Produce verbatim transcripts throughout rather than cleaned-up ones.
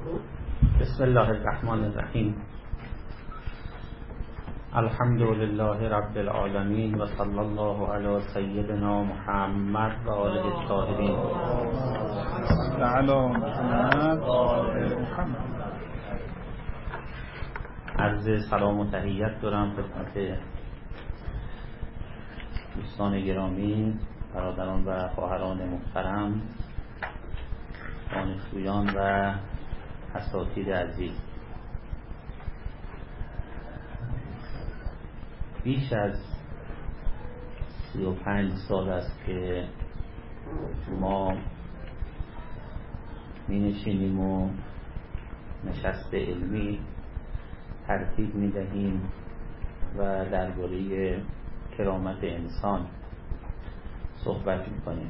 بسم الله الرحمن الرحیم. الحمد لله رب العالمین و صلی الله علی سیدنا محمد و آله الطاهرین. عرض سلام و تحیت دارم خدمت دوستان گرامی، برادران و خواهران محترم، دانشجویان و اساتید عزیز. بیش از سی و پنج سال است که ما می نشینیم و نشست علمی ترتیب می دهیم و درباره کرامت انسان صحبت می کنیم.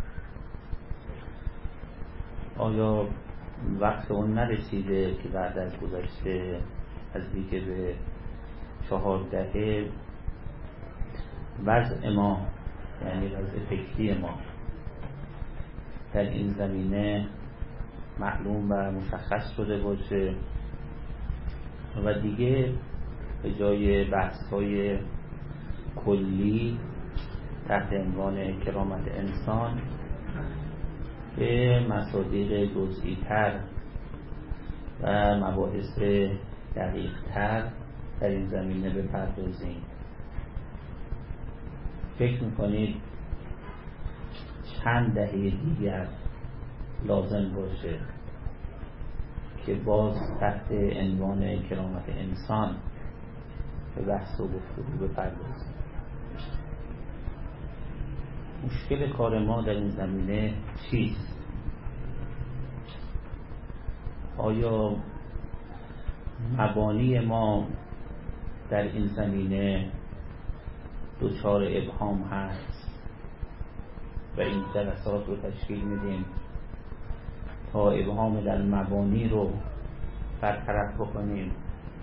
آیا وقت اون نرسیده که بعد از گذشته نزدیک به چهار دهه وضع ما، یعنی وضع فکری ما در این زمینه معلوم و مشخص شده باشه و دیگه به جای بحث‌های کلی تحت عنوان کرامت انسان به مصادیق جزئی تر و مباحث دقیق تر در این زمینه بپردازیم. فکر میکنید چند دهه دیگر لازم باشه که باز تحت عنوان کرامت انسان به بحث و گفتگو بپردازیم؟ مشکل کار ما در این زمینه چیست؟ آیا مبانی ما در این زمینه دچار ابهام هست و این جلسات رو تشکیل میدیم تا ابهام در مبانی رو برطرف بکنیم،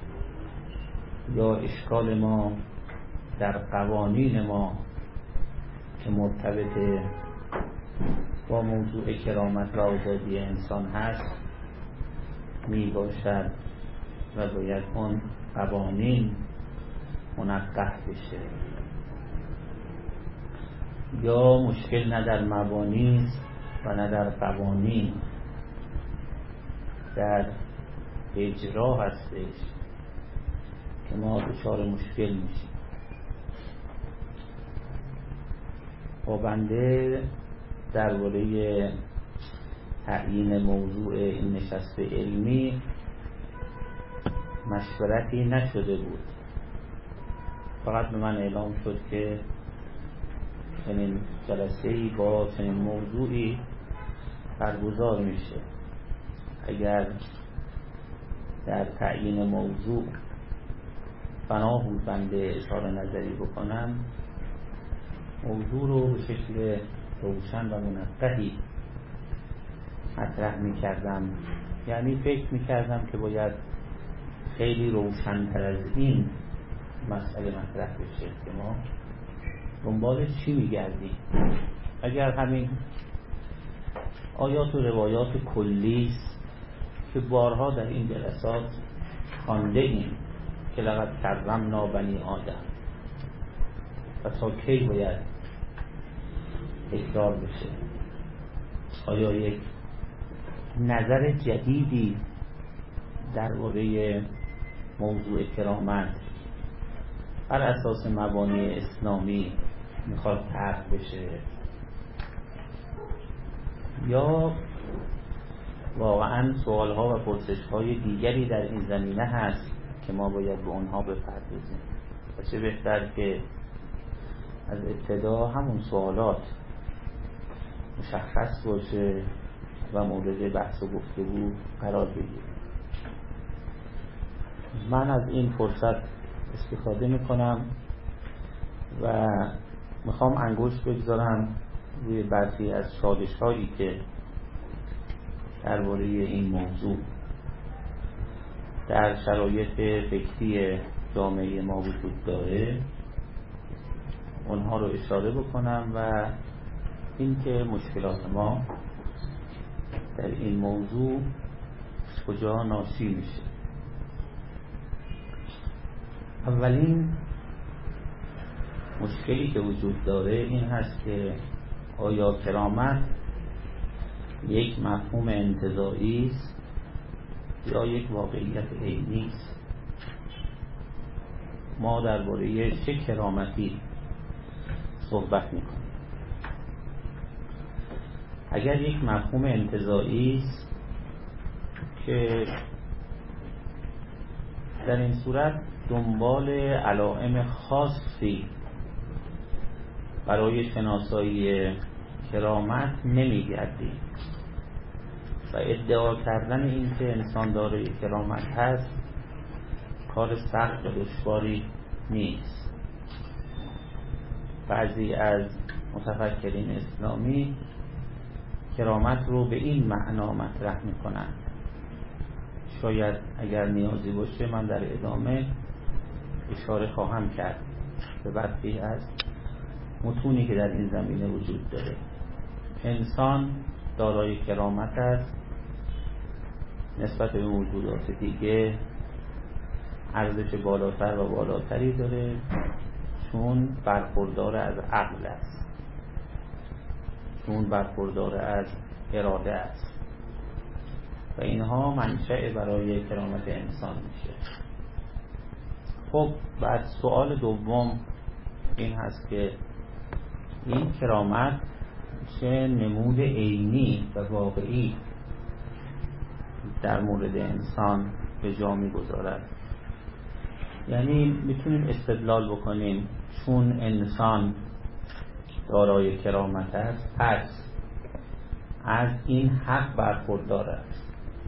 یا اشکال ما در قوانین ما که مرتبط با موضوع کرامت و آزادی انسان هست می باشد و باید اون قوانین منقح بشه، یا مشکل نه در مبانی و نه در قوانین، در اجرا هستش که ما دچار مشکل میشیم. با بنده درباره تعیین موضوع این نشست علمی مشورتی نشده بود، فقط به من اعلام شد که چنین جلسه‌ای با چنین موضوعی برگزار میشه. اگر در تعیین موضوع بنا بود بنده اظهار نظری بکنم، موضوع رو به شکل روشن و منقحی مطرح میکردم. یعنی فکر میکردم که باید خیلی روشن‌تر از این مسئله مطرح بشه که ما دنبال چی میگردیم. اگر همین آیات و روایات کلی که بارها در این جلسات خوانده ایم که لقد کرمنا بنی آدم، و تا کی باید تکرار بشه؟ آیا یک نظر جدیدی درباره موضوع کرامت بر اساس مبانی اسلامی میخواد طرح بشه، یا واقعا سوالها و پرسشهای دیگری در این زمینه هست که ما باید به اونها بپردازیم؟ و چه بهتر که از ابتدا همون سوالات مشخص باشه و مورد بحث و گفتگو قرار بگیره. من از این فرصت استفاده میکنم و میخوام انگشت بگذارم روی برخی از چالش هایی که درباره این موضوع در شرایط فکری جامعه ما وجود داره، اونها رو اشاره بکنم و اینکه مشکلات ما در این موضوع کجا ناشی میشه؟ اولین مشکلی که وجود داره این هست که آیا کرامت یک مفهوم انتزاعی است یا یک واقعیت عینی است؟ ما درباره چه کرامتی صحبت میکنیم؟ اگر یک مفهوم انتزاعی است که در این صورت دنبال علائم خاصی برای شناسایی کرامت نمیگردیم و ادعا کردن این که انسان دارای کرامت هست کار سخت و دشواری نیست. بعضی از متفکرین اسلامی کرامت رو به این معنا مطرح میکنند. شاید اگر نیازی باشه من در ادامه اشاره خواهم کرد به برخی از متونی که در این زمینه وجود داره. انسان دارای کرامت است، نسبت به موجودات دیگه ارزش بالاتر و بالاتری داره، چون برخوردار از عقل است، چون برخوردار از اراده است و اینها منشأ برای کرامت انسان میشه. خب بعد سوال دوم این هست که این کرامت چه نمود عینی و واقعی در مورد انسان به جا میگذارد؟ یعنی میتونیم استدلال بکنیم چون انسان دارای کرامت است پس از این حق برخوردار است،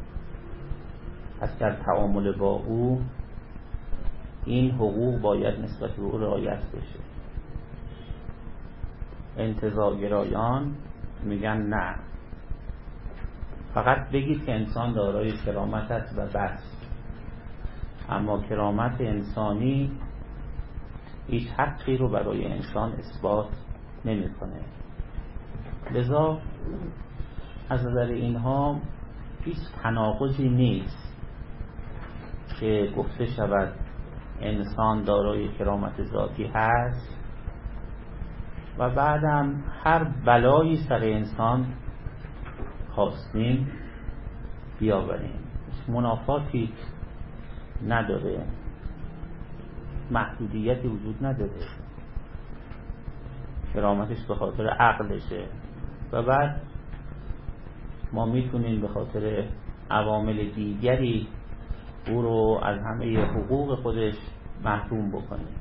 پس در تعامل با او این حقوق باید نسبت به او رعایت بشه. انتزاع‌گرایان میگن نه، فقط بگید که انسان دارای کرامت است و بس. اما کرامت انسانی هیچ حقی رو برای انسان اثبات نمی‌کنه. لذا از نظر اینها هیچ تناقضی نیست که گفته شود انسان دارای کرامت ذاتی هست و بعدم هر بلایی سر انسان خواستیم بیاوریم. منافاتی نداره، محدودیتی وجود نداره، کرامتش به خاطر عقلشه و بعد ما میتونیم به خاطر عوامل دیگری او رو از همه حقوق خودش محروم بکنیم.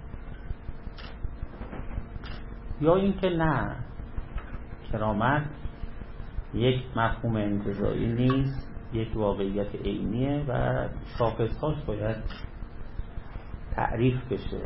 یا اینکه نه، کرامت یک مفهوم انتزاعی نیست، یک واقعیت عینیه و شاخصهاش باید تعریف بشه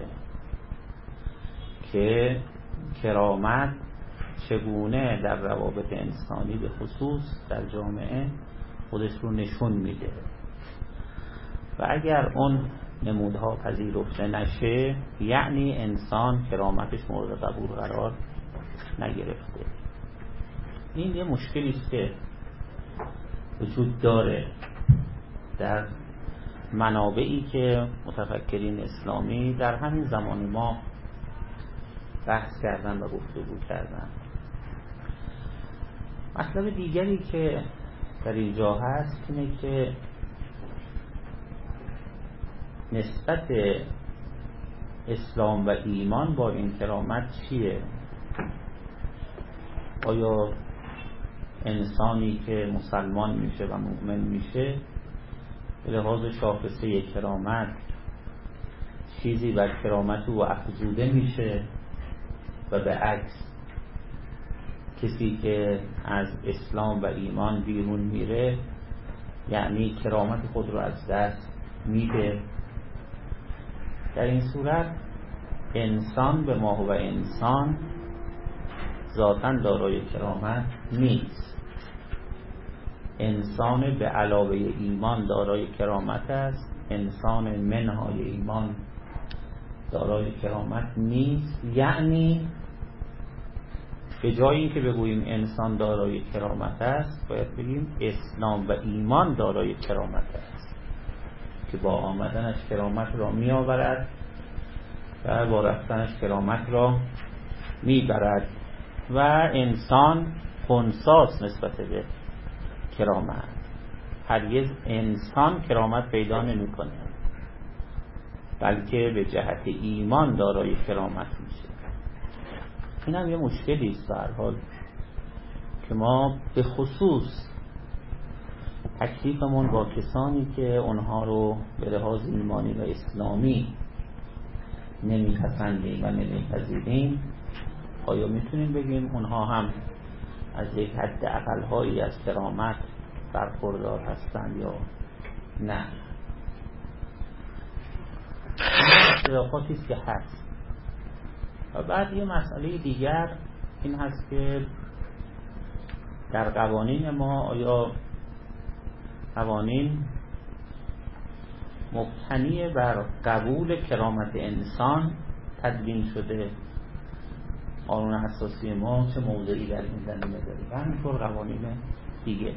که کرامت چگونه در روابط انسانی به خصوص در جامعه خودش رو نشون میده و اگر اون نمودها پذیرفته نشه یعنی انسان کرامتش مورد قبول قرار نگرفته. این یه مشکلی است که وجود داره در منابعی که متفکرین اسلامی در همین زمان ما بحث کردن و گفتگو کردن. مطلب دیگری که در اینجا هست اینه که نسبت اسلام و ایمان با این کرامت چیه؟ آیا انسانی که مسلمان میشه و مؤمن میشه به لحاظ شاخصه کرامت چیزی بر کرامت او افزوده میشه و به عکس کسی که از اسلام و ایمان بیرون میره یعنی کرامت خود رو از دست میده؟ در این صورت انسان به ما و انسان ذاتاً دارای کرامت نیست. انسان به علاوه ایمان دارای کرامت است، انسان منهای ایمان دارای کرامت نیست. یعنی به جای اینکه بگوییم انسان دارای کرامت است، باید بگیم اسلام و ایمان دارای کرامت است که با آمدنش کرامت را می آورد و با رفتنش کرامت را می برد و انسان خنثی‌ست نسبت به کرامت. هرگز انسان کرامت پیدا نمی کنه، بلکه به جهت ایمان دارای کرامت میشه. این هم یه مشکلی است به هر حال که ما به خصوص تکلیفمون با کسانی که اونها رو به لحاظ ایمانی و اسلامی نمیپسندیم و نمیپذیریم، آیا میتونیم بگیم اونها هم از یک حد اقل‌هایی از کرامت برخوردار هستند یا نه؟ اختلافاتی است که هست. و بعد یه مسئله دیگر این هست که در قوانین ما آیا قوانین مبتنی بر قبول کرامت انسان تدوین شده؟ قانون اساسی ما چه موضعی در این زمینه داره و همینطور قوانین دیگه.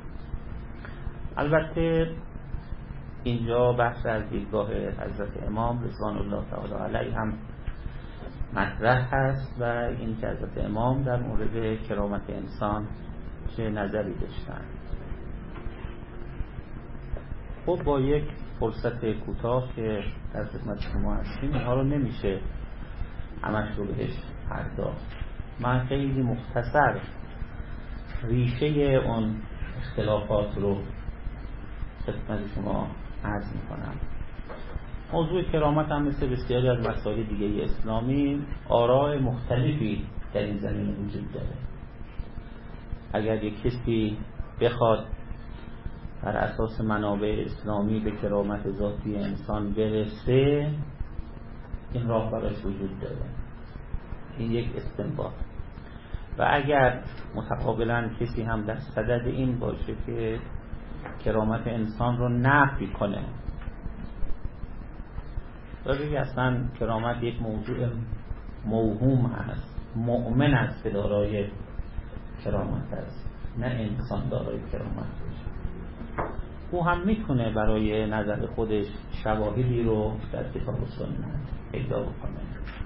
البته اینجا بحث از دیدگاه حضرت امام رضوان الله تعالی علیه هم مطرح هست و این که حضرت امام در مورد کرامت انسان چه نظری داشتن. خب با یک فرصت کوتاه که در خدمت شما هستیم اینها رو نمیشه همش رو بهش پرداخت. من خیلی مختصر ریشه اون اختلافات رو خدمت شما عرض میکنم. موضوع کرامت هم مثل بسیاری از مسائل دیگه اسلامی آراء مختلفی در این زمینه وجود داره. اگر یک کسی بخواد بر اساس منابع اسلامی به کرامت ذاتی انسان برسه، این راه براش وجود داره، این یک استنباط. و اگر متقابلا کسی هم در صدد این باشه که کرامت انسان رو نفی کنه و بگه اصلا کرامت یک موضوع موهوم هست، مؤمن است که دارای کرامت است، نه انسان دارای کرامت باشه، او هم میتونه برای نظر خودش شواهدی رو در کتاب و سنت پیدا بکنه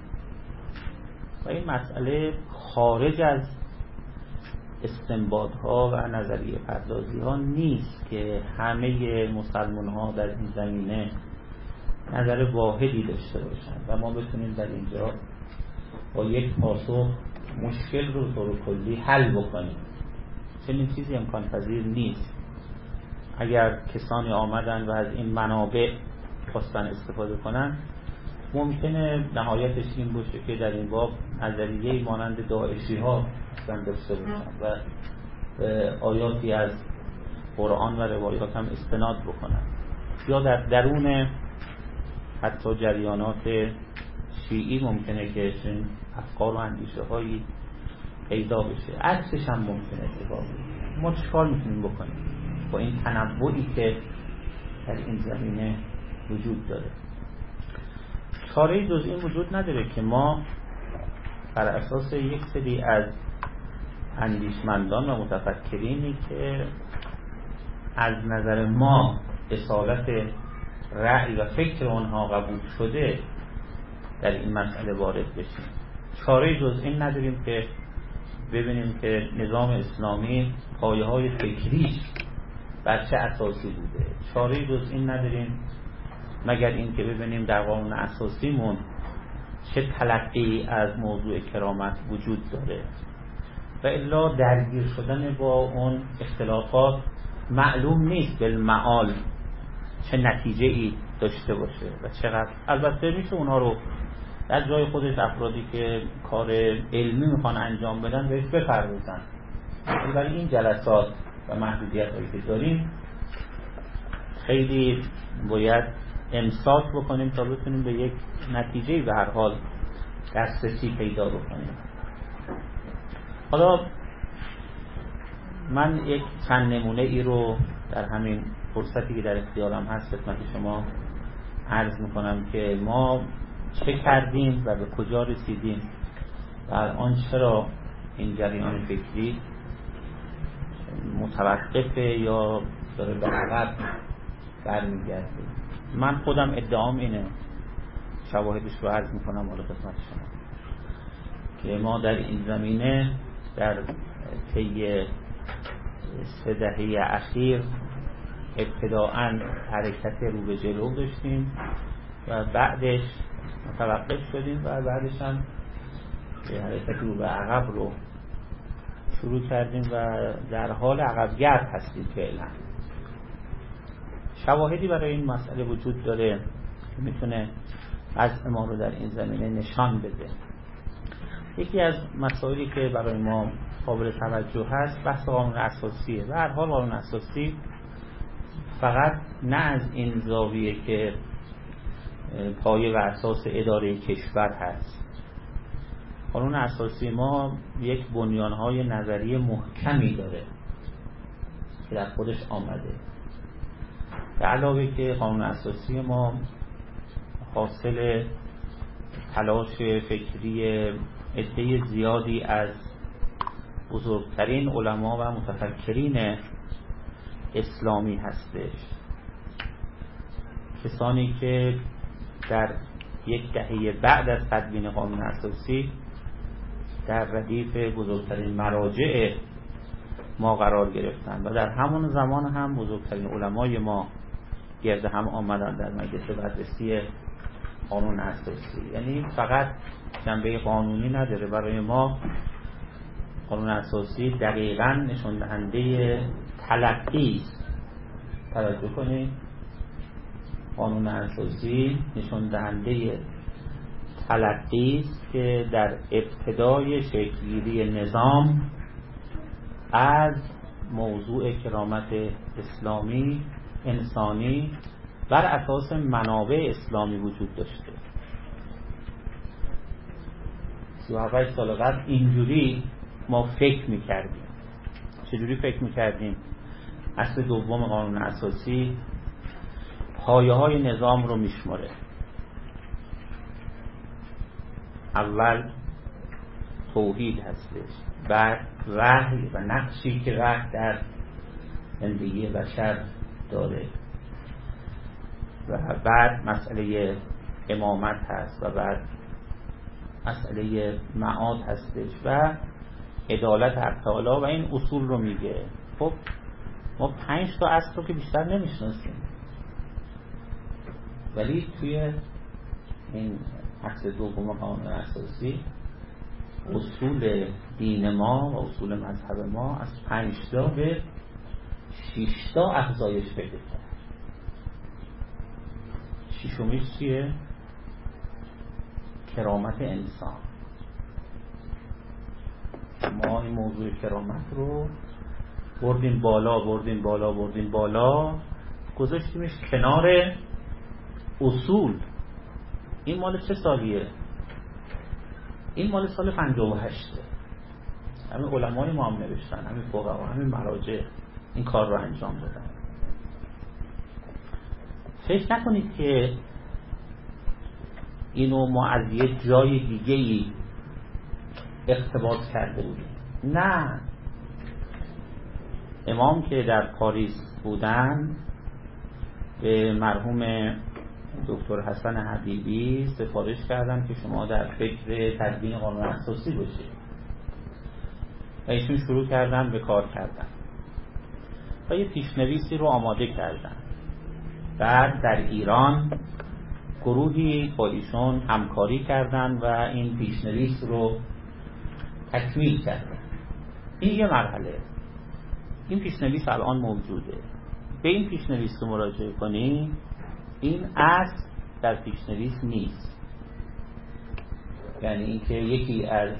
و این مسئله خارج از استنباط‌ها و نظریه پردازی‌ها نیست که همه مسلمان‌ها در این زمینه نظر واحدی داشته باشند و ما بتونیم در اینجا با یک پاسخ مشکل رو طور کلی حل بکنیم. چنین چیزی امکان پذیر نیست. اگر کسانی آمدن و از این منابع خواستن استفاده کنن، ممکنه نهایتش این باشه که در این باب نظریه‌ای مانند داعشی ها اصلا داشته باشن و آیاتی از قرآن و روایات هم استناد بکنن، یا در درون حتی جریانات شیعی ممکنه که این افکار و اندیشه هایی پیدا بشه. عکسش هم ممکنه اتفاق بیفته. ما چیکار میتونیم بکنیم با این تنوعی که در این زمینه وجود داره؟ چاره‌ای جز این وجود نداره که ما بر اساس یک سری از اندیشمندان و متفکرینی که از نظر ما اصالت رأی و فکر آنها قبول شده در این مسئله وارد بشیم. چاره‌ای جز این نداریم که ببینیم که نظام اسلامی پایه‌های فکریش بر چه اساسی بوده. چاره‌ای جز این نداریم مگر این که ببینیم در قانون اساسیمون چه تلقی از موضوع کرامت وجود داره و الا درگیر شدن با اون اختلافات معلوم نیست بالمعال چه نتیجه ای داشته باشه و چقدر. البته میشه اونها رو در جای خودش افرادی که کار علمی میخوان انجام بدن بهش بپردازن، ولی این جلسات و محدودیت هایی که داریم خیلی باید امساک بکنیم تا بتونیم به یک نتیجه به هر حال دسترسی پیدا بکنیم. حالا من یک چند نمونه ای رو در همین فرصتی که در اختیارم هست خدمت شما عرض میکنم که ما چه کردیم و به کجا رسیدیم و الان چرا این جریان فکری متوقفه یا داره به عقب برمیگرده. من خودم ادعام اینه، شواهدش رو عرض میکنم حالا خدمت شما، که ما در این زمینه در طی سه دهه اخیر ابتداءً حرکت رو به جلو داشتیم و بعدش متوقف شدیم و بعدش هم حرکت رو به عقب رو شروع کردیم و در حال عقبگرد هستیم فعلا. شواهدی برای این مسئله وجود داره که میتونه وضع ما رو در این زمینه نشان بده. یکی از مسائلی که برای ما قابل توجه هست بحث قانون اساسیه. و هر حال قانون اساسی فقط نه از این زاویه که پایه و اساس اداره کشور هست. قانون اساسی ما یک بنیانهای نظری محکمی داره که در خودش آمده. به علاوه که قانون اساسی ما حاصل تلاش فکری عده زیادی از بزرگترین علما و متفکرین اسلامی هستش، کسانی که در یک دهه بعد از تدوین قانون اساسی در ردیف بزرگترین مراجع ما قرار گرفتن و در همون زمان هم بزرگترین علمای ما گرد هم آمدن در مجلس بررسی قانون اساسی. یعنی فقط جنبه قانونی نداره، برای ما قانون اساسی دقیقاً نشون دهنده تلقی است. توجه کنید، قانون اساسی نشون دهنده تلقی است که در ابتدای شکل‌گیری نظام از موضوع کرامت اسلامی انسانی بر اساس منابع اسلامی وجود داشته. سی و هفت سال قبل اینجوری ما فکر میکردیم. چجوری فکر میکردیم؟ اصل دوم قانون اساسی پایه های نظام رو میشماره. اول توحید هستش، بعد وحی و نقشی که وحی در زندگی بشر داره، و بعد مسئله امامت هست و بعد مسئله معاد هستش و عدالت حق تعالی و این اصول رو میگه. خب ما پنج تا اصل رو که بیشتر نمیشناسیم، ولی توی این اصل دوم قانون اساسی اصول دین ما و اصول مذهب ما از پنج تا به شش تا افزایش پیدا کرد. ششمیش چیه؟ کرامت انسان. ما این موضوع کرامت رو بردیم بالا بردیم بالا بردیم بالا گذاشتیمش کنار اصول. این مال چه سالیه؟ این مال سال پنجاه و هشت. همین علمای ما هم نوشتن، همین فقها، همین مراجع این کار رو انجام دادن. فکر نکنید که اینو ما از یه جای دیگه‌ای اقتباس کرده بودیم. نه، امام که در پاریس بودن به مرحوم دکتر حسن حبیبی سفارش کردن که شما در فکر تدوین قانون اساسی باشید و ایشون شروع کردن به کار کردن و یه پیشنویسی رو آماده کردن. بعد در ایران گروهی با ایشون همکاری کردن و این پیشنویس رو تکمیل کردن. این یه مرحله. این پیشنویس الان موجوده. به این پیشنویس که مراجعه کنی، این اصل در پیشنویس نیست. یعنی اینکه یکی از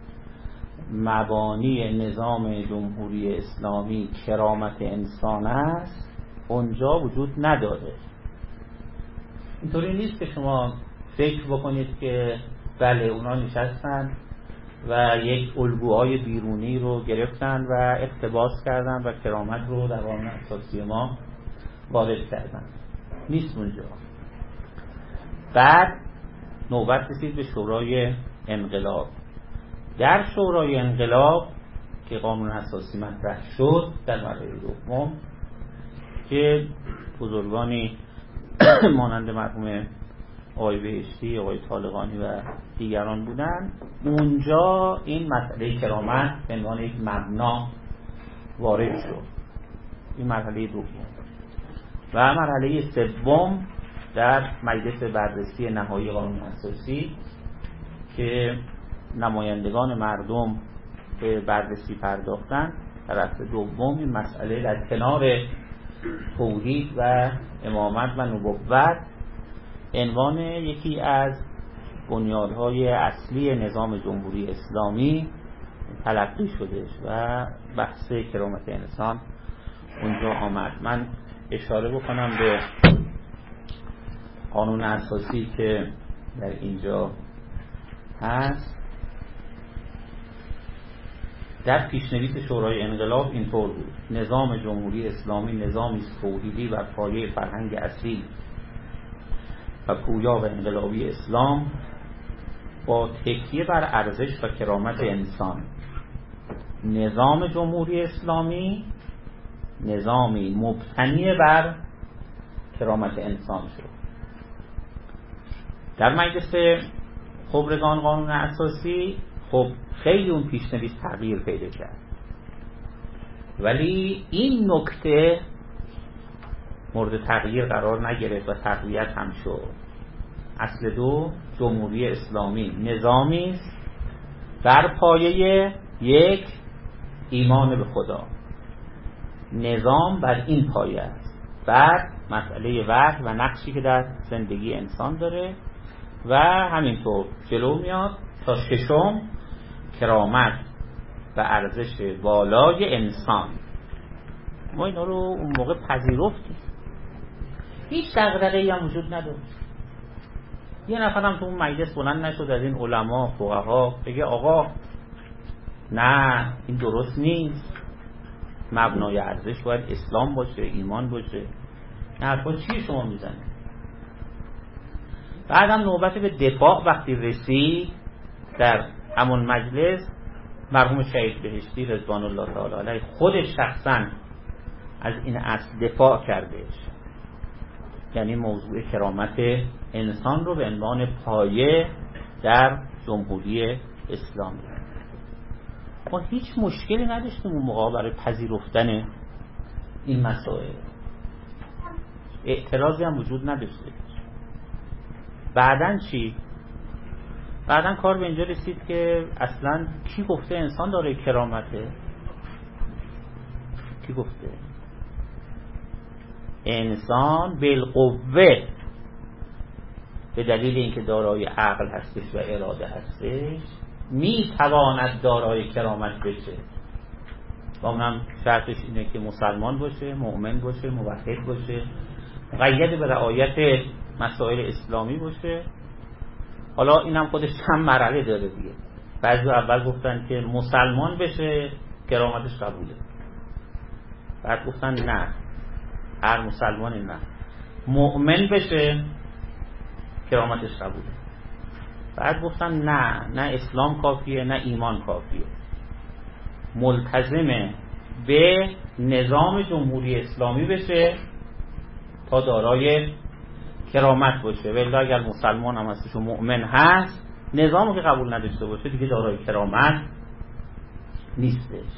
مبانی نظام جمهوری اسلامی کرامت انسان است، اونجا وجود نداره. اینطوری نیست که شما فکر بکنید که بله اونا نشستن و یک الگوهای بیرونی رو گرفتن و اقتباس کردن و کرامت رو در قانون اساسی ما وارد کردن. نیست اونجا. بعد نوبت رسید به شورای انقلاب. در شورای انقلاب که قانون اساسی مطرح شد در مرحله دوم که بزرگانی مانند مرحوم آقای بهشتی، آقای طالقانی و دیگران بودن، اونجا این مسئله کرامت به عنوان یک مبنا وارد شد. این مرحله دوم. و مرحله سوم در مجلس بررسی نهایی قانون اساسی که نمایندگان مردم به بررسی پرداختن، در اصل دوم این مسئله در کنار توحید و امامت و نبوت عنوان یکی از بنیادهای اصلی نظام جمهوری اسلامی تلقی شدش و بحث کرامت انسان اونجا آمد. من اشاره بکنم به قانون اساسی که در اینجا هست. در پیشنویس شورای انقلاب اینطور بود: نظام جمهوری اسلامی نظامی است توحیدی بر پایه فرهنگ اصیل و پویا و انقلابی اسلام با تکیه بر ارزش و کرامت انسان. نظام جمهوری اسلامی نظامی مبتنی بر کرامت انسان شد. در مجلس خبرگان قانون اساسی خب خیلی اون پیشنویس تغییر پیدا کرد، ولی این نکته مورد تغییر قرار نگرفت و تقویت هم شد. اصل دو، جمهوری اسلامی نظامی است بر پایه یک ایمان به خدا. نظام بر این پایه است. بعد مسئله وحی و نقشی که در زندگی انسان داره و همینطور جلو میاد تا ششم، کرامت و ارزش بالای انسان. ما اینا رو اون موقع پذیرفتیم، هیچ دغدغه‌ای هم وجود نداشت. یه نفر هم تو اون مجلس بلند نشد از این علما فقها بگه آقا نه این درست نیست، مبنای ارزش باید اسلام باشه، ایمان باشه. نه حرفا چی شما میزنید؟ بعدم نوبت به دفاع وقتی رسید در همون مجلس، مرحوم شهید بهشتی رضوان الله تعالی علیه خودش شخصا از این اصل دفاع کردش، یعنی موضوع کرامت انسان رو به عنوان پایه در جمهوری اسلامی. ما هیچ مشکلی نداشتیم اون موقع برای پذیرفتن این مسائل، اعتراضی هم وجود نداشته. بعدن چی؟ بعدن کار به اینجا رسید که اصلا کی گفته انسان داره کرامته؟ کی گفته؟ انسان بالقوه به دلیل اینکه دارای عقل هستش و اراده هستش میتواند دارای کرامت بشه. و اونم شرطش اینه که مسلمان باشه، مؤمن باشه، موحد باشه، مقید به رعایت مسائل اسلامی باشه. حالا اینم خودش هم مرحله داره دیگه. بعضی اول گفتن که مسلمان بشه کرامتش قبوله، بعد گفتن نه، هر مسلمانی نه، مؤمن بشه کرامتش قبوله، بعد گفتن نه نه اسلام کافیه نه ایمان کافیه، ملتزم به نظام جمهوری اسلامی بشه تا دارای کرامت باشه. ولی اگر مسلمان هم هستش و مؤمن هست، نظامی که قبول نداشته باشه دیگه دارای کرامت نیستش.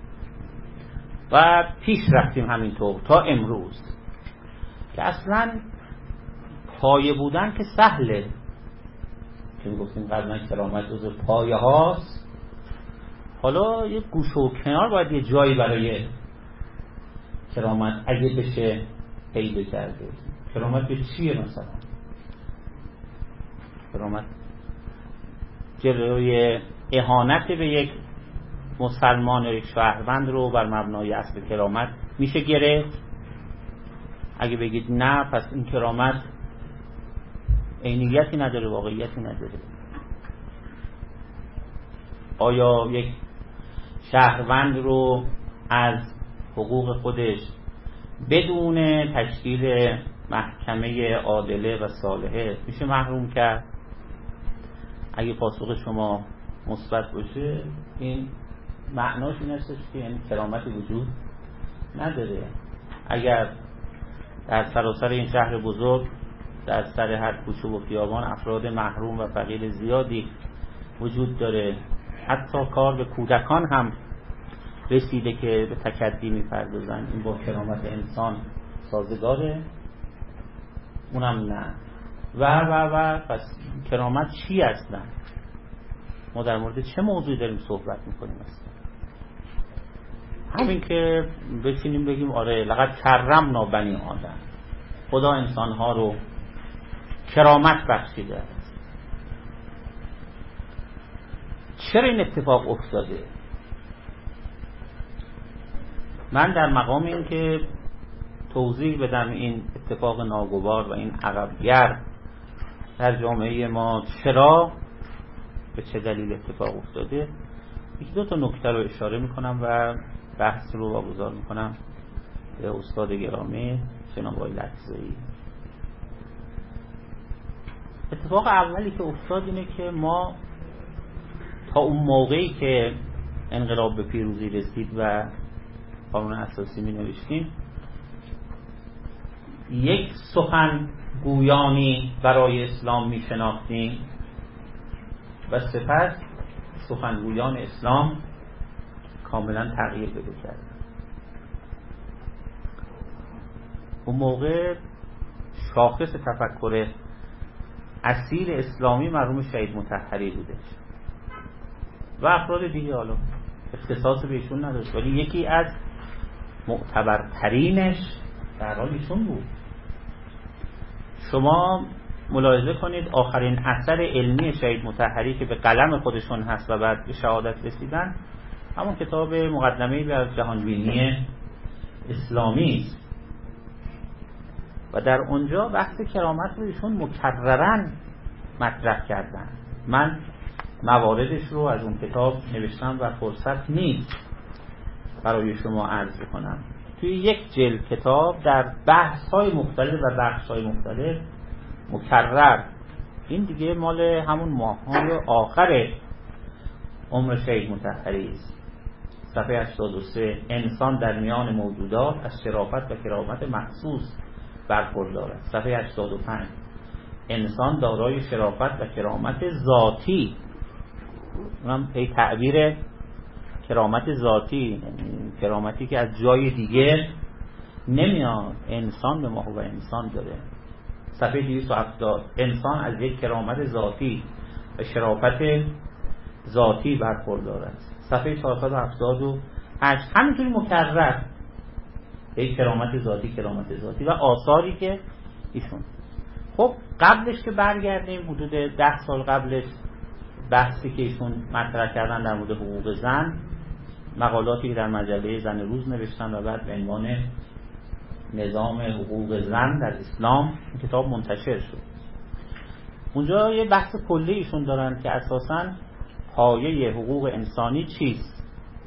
و پیش رفتیم همینطور تا امروز که اصلا پایه بودن که سهله، که میگفتیم قبلا کرامت جزو پایه هاست. حالا یه گوشه و کنار باید یه جایی برای کرامت اگه بشه پیدا کرده. کرامت به چیه مثلا؟ کرامت جلوی اهانت به یک مسلمان یا یک شهروند رو بر مبنای اصل کرامت میشه گرفت؟ اگه بگید نه پس این کرامت عینیتی نداره، واقعیتی نداره. آیا یک شهروند رو از حقوق خودش بدون تشکیل محکمه عادله و صالحه میشه محروم کرد؟ اگه پاسخ شما مثبت باشه، این معناش این هستش که این کرامتی وجود نداره. اگر در سراسر این شهر بزرگ در سر هر کوچه و خیابان افراد محروم و فقیر زیادی وجود داره، حتی کار به کودکان هم رسیده که به تکدی می‌پردازن، این با کرامت انسان سازگاره؟ اونم نه. و و و پس کرامت چی اصلا؟ ما در مورد چه موضوعی داریم صحبت میکنیم اصلا؟ همین که بشینیم بگیم آره لقد کرمنا بنی آدم، خدا انسانها رو کرامت بخشیده است. چرا این اتفاق افتاده؟ من در مقام این که توضیح بدم این اتفاق ناگوار و این عقبگر در جامعه ما چرا، به چه دلیل اتفاق افتاده، یک دو تا نکته رو اشاره میکنم و بحث رو واگذار میکنم به استاد گرامی جناب آقای لکزایی. اتفاق اولی که افتاد اینه که ما تا اون موقعی که انقلاب به پیروزی رسید و قانون اساسی می نوشتیم، یک سخن گویانی برای اسلام می شناختیم و سپس سخنگویان اسلام کاملا تغییر پیدا کردند. اون موقع شاخص تفکر اصیل اسلامی مرحوم شهید مطهری بوده و افراد دیگه، حالا اختصاص بهشون نداشت، ولی یکی از معتبرترینش در حال ایشون بود. شما ملاحظه کنید آخرین اثر علمی شهید مطهری که به قلم خودشون هست و بعد به شهادت رسیدن، همون کتاب مقدمه‌ای بر جهانبینی اسلامی است و در اونجا بحث کرامت رو ایشون مکرراً مطرح کردن. من مواردش رو از اون کتاب نوشتم و فرصت نیست برای شما عرض کنم. توی یک جلد کتاب در بحث‌های مختلف و بخش‌های مختلف مکرر، این دیگه مال همون ماه‌های آخر عمر شهید مطهری است. صفحه هشتاد و سه، انسان در میان موجودات از شرافت و کرامت مخصوص برخوردار است. صفحه هشتاد و پنج، انسان دارای شرافت و کرامت ذاتی، اونم ای تعبیر کرامت ذاتی، کرامتی که از جای دیگه نمیاد، انسان به ما و انسان داره. صفحه دویست و هفتاد، انسان از یک کرامت ذاتی و شرافت ذاتی برخوردار است. صفحه چهارصد و هفتاد و هشت، همینطوری مکرر یک کرامت ذاتی کرامت ذاتی و آثاری که ایشون. خب قبلش که برگردیم، حدود ده سال قبلش بحثی که ایشون مطرح کردن در مورد حقوق زن، مقالاتی که در مجله زن روز نوشتن و بعد به عنوان نظام حقوق زن در اسلام این کتاب منتشر شد. اونجا یه بحث کلی ایشون دارن که اساساً پایه حقوق انسانی چیست.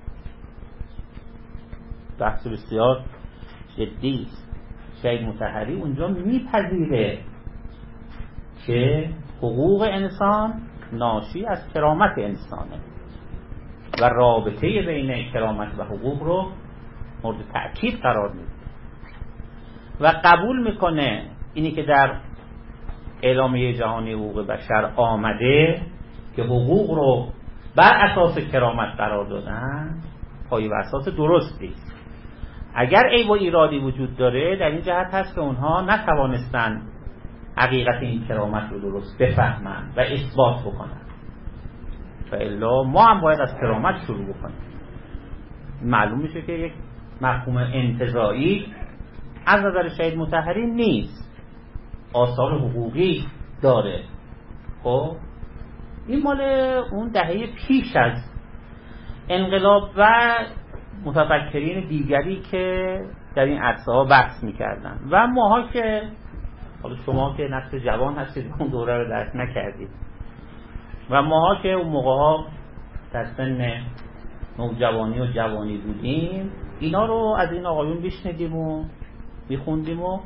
بحث بسیار جدی است. شهید مطهری اونجا میپذیره که حقوق انسان ناشی از کرامت انسانه و رابطه بین کرامت و حقوق رو مورد تأکید قرار میده و قبول میکنه اینی که در اعلامیه جهانی حقوق بشر آمده که حقوق رو بر اساس کرامت قرار دادن پایه و اساس درستی. اگر عیب و ایرادی وجود داره در این جهت هست که اونها نتوانستن حقیقت این کرامت رو درست بفهمن و اثبات بکنن، و الا ما هم باید از کرامت شروع بکنیم. معلوم میشه که یک مفهوم انتزاعی از نظر شهید مطهری نیست، آثار حقوقی داره. خب این مال اون دهه پیش از انقلاب و متفکرین دیگری که در این عرصه ها بحث میکردن و ماها که حالا شما که نسل جوان هستید اون دوره رو درک نکردید و ماها که اون موقع ها در سن نوجوانی و جوانی بودیم، اینا رو از این آقایون بشنیدیم و میخوندیم و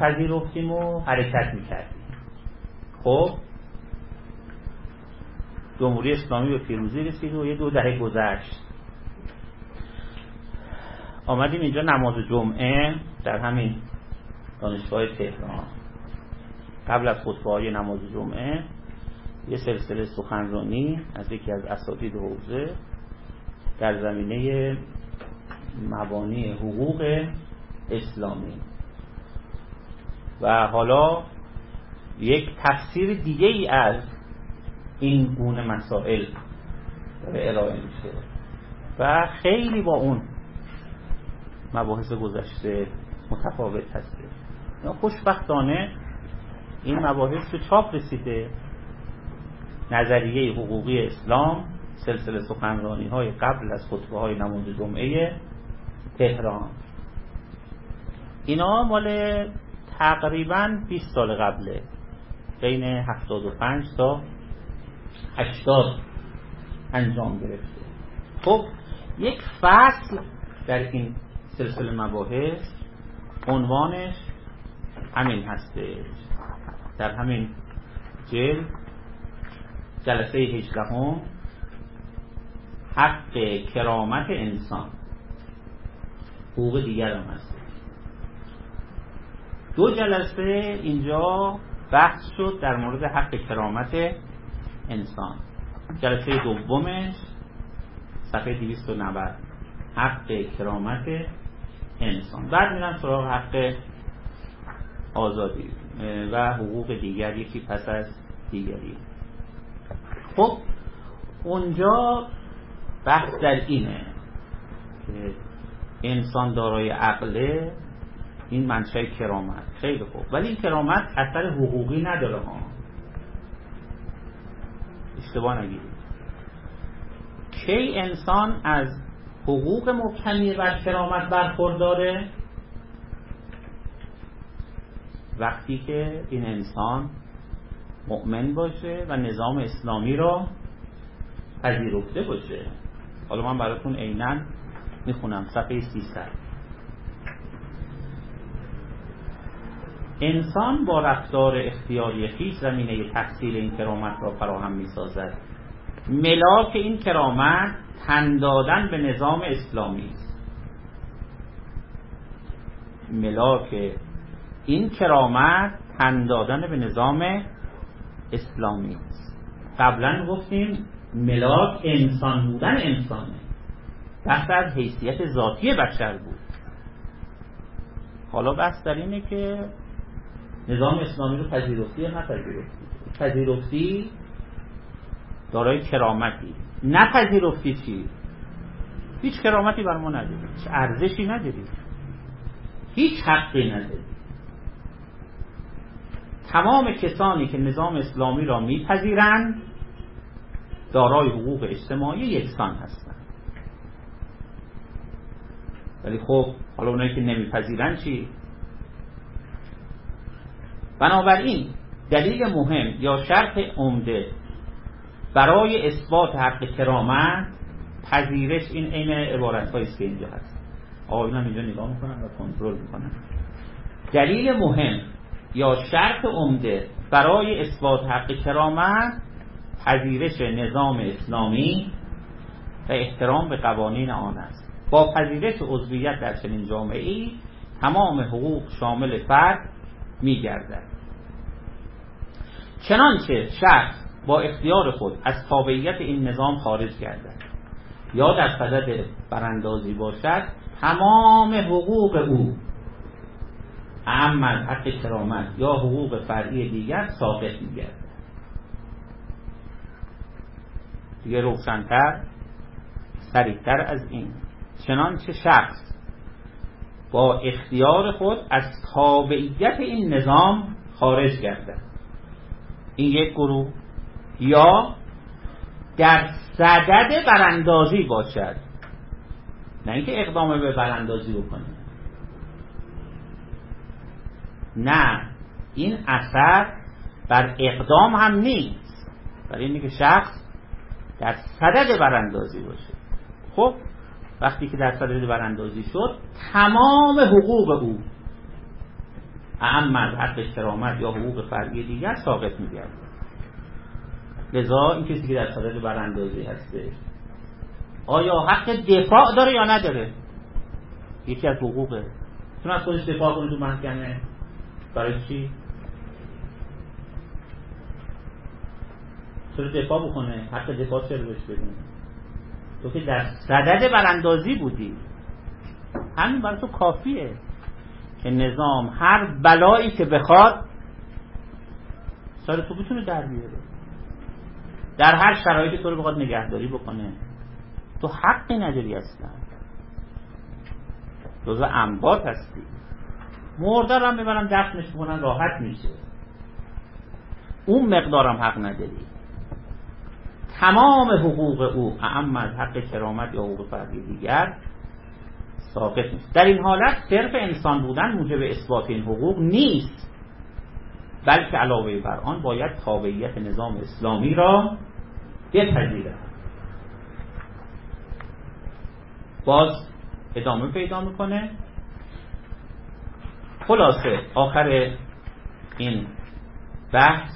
میپذیرفتیم و حرکت میکردیم. خب جمهوری اسلامی به پیروزی رسید و یه دو دهه گذشت. آمدیم اینجا نماز جمعه در همین دانشگاه تهران، قبل از خطبه‌های نماز جمعه یه سلسله سخنرانی از یکی از اساتید حوزه در زمینه مبانی حقوق اسلامی و حالا یک تفسیر دیگه ای از این گونه مسائل داره ارائه میشه و خیلی با اون مباحث گذشته متفاوت هسته. خوشبختانه این مباحث به چاپ رسیده. نظریه حقوقی اسلام، سلسله سخنرانی های قبل از خطبه های نماز جمعه تهران، اینا مال تقریبا بیست سال قبله، بین هفتاد و پنج تا هشتاد انجام گرفته. خب یک فصل در این سلسله مباحث عنوانش همین هستش، در همین جلد جلسه هجدهم، حق کرامت انسان. حقوق دیگر هم هست. دو جلسه اینجا بحث شد در مورد حق کرامت انسان. جلسه دومش صفحه دویست و نود، حق کرامت انسان. بعد میرم سراغ حق آزادی و حقوق دیگر، یکی پس از دیگری. خب اونجا بحث در اینه که انسان دارای عقله، این منشأ کرامت. خیلی خوب، ولی این کرامت اثر حقوقی نداره ها، اشتباه نگیرید. کی انسان از حقوق مبتنی بر کرامت برخورداره؟ وقتی که این انسان مؤمن باشه و نظام اسلامی را پذیرفته باشه. حالا من براتون عیناً میخونم صفحه سیصد. انسان با رفتار اختیاری خویش زمینه تحصیل این کرامت را فراهم میسازد. ملاک این کرامت تن دادن به نظام اسلامی است. ملاک این کرامت تن دادن به نظام اسلامی است. قبلا گفتیم ملاک انسان بودن انسانه، بحث از حیثیت ذاتی بشر بود. حالا بحث در اینه که نظام اسلامی رو پذیرفتی یا نپذیرفتی. پذیرفتی دارای کرامتی، نپذیرفتی چی؟ هیچ کرامتی بر ما نداری، هیچ ارزشی نداری، هیچ حقی نداری. تمام کسانی که نظام اسلامی را میپذیرند دارای حقوق اجتماعی یکسان هستند. ولی خب حالا اونایی که نمیپذیرند چی؟ بنابراین دلیل مهم یا شرط عمده برای اثبات حق کرامت پذیرش، این عین عبارت‌هایی است که اینجا هست. آقایون هم اینجا نگاه میکنن و کنترل میکنن. دلیل مهم یا شرط عمده برای اثبات حق کرامت پذیرش نظام اسلامی و احترام به قوانین آن است. با پذیرش عضویت در چنین جامعه‌ای تمام حقوق شامل فرد می‌گردد. چنانچه شخص با اختیار خود از تابعیت این نظام خارج گردد یا در صدد براندازی باشد، تمام حقوق او اما از حق کرامت یا حقوق فرعی دیگر ساقط می‌گردد. دیگه روشن‌تر، صریح‌تر از این، چنانچه شخص با اختیار خود از تابعیت این نظام خارج گردد، این یک گروه، یا در صدد براندازی باشد، نه اینکه اقدام به براندازی بکنه، نه این اثر بر اقدام هم نیست، برای اینه که شخص در صدد براندازی باشه. خب وقتی که در صدد براندازی شد، تمام حقوق او اما از حق کرامت یا حقوق فرعی دیگر ساقط می‌گردد. لذا این کسی که در صدد براندازی هسته آیا حق دفاع داره یا نداره؟ یکی از حقوقه. چون از خودش دفاع کنه تو محکمه، برای چی؟ چرا دفاع بکنه؟ حق دفاع چرا بهش بدونه؟ تو که در صدد براندازی بودی، همین برای تو کافیه که نظام هر بلایی که بخواد سر تو بتونه در بیاره، در هر شرایطی تو رو بخواد نگهداری بکنه. تو حقی نداری اصلا، جزو انبات هستی. مرده رو هم ببرن دفنش بکنن راحت میشه، اون مقدارم حق نداری. تمام حقوق او اعم از حق کرامت یا حقوق فردی دیگر ساقط نیست. در این حالت صرف انسان بودن موجب اثبات این حقوق نیست، بلکه علاوه بر آن باید تابعیت نظام اسلامی را بپذیرد. باز ادامه پیدا میکنه. خلاصه آخر این بحث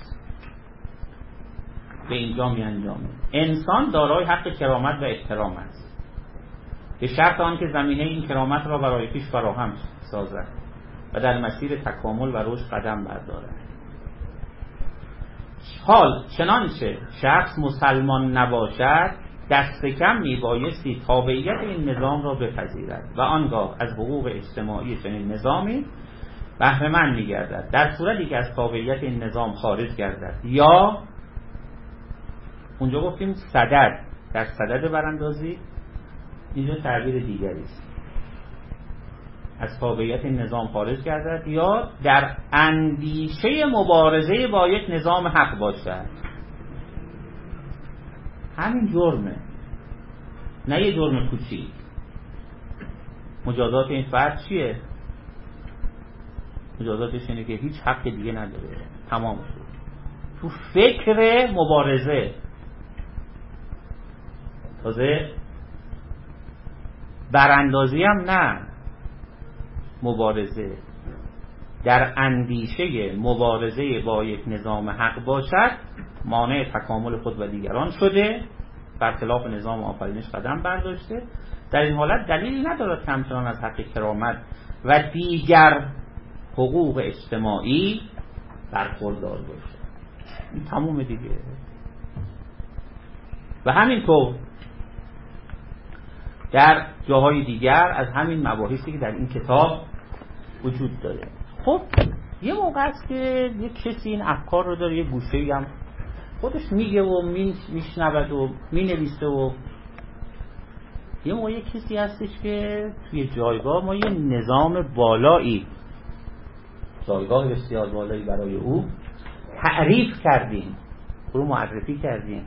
به اینجا می انجامه: انسان دارای حق کرامت و احترام است، به شرط آن که زمینه این کرامت را برای پیش فراهم سازد و در مسیر تکامل و رشد قدم بردارد. حال چنانچه شخص مسلمان نباشد، دست کم میبایستی تابعیت این نظام را بپذیرد و آنگاه از حقوق اجتماعی چنین نظامی بهره مند میگردد. در صورتی که از تابعیت این نظام خارج گردد یا اونجا گفتیم صدد، در صدد براندازی، اینجا تعبیر دیگری است، از تابعیت این نظام خارج گردد یا در اندیشه مبارزه با یک نظام حق باشد. همین جرمه، نه یه جرم کوچیک. مجازات این فرد چیه؟ مجازاتش اینه که هیچ حق دیگه نداره، تمام شد. تو فکر مبارزه، تازه براندازی هم نه، مبارزه در اندیشه مبارزه با یک نظام حق باشد، مانع تکامل خود و دیگران شده، برخلاف نظام آفرینش قدم برداشته. در این حالت دلیلی ندارد که همچنان از حق کرامت و دیگر حقوق اجتماعی برخوردار باشه. این تموم دیگه. و همینطور در جاهای دیگر از همین مباحثی که در این کتاب وجود داره. خب یه موقع است که یه کسی این افکار رو داره، یه گوشه‌ای هم خودش میگه و میشنود و مینویسه، و یه موقع یه کسی هستش که توی جایگاه ما یه نظام بالایی، جایگاه بسیار بالایی برای او تعریف کردیم، او رو معرفی کردیم،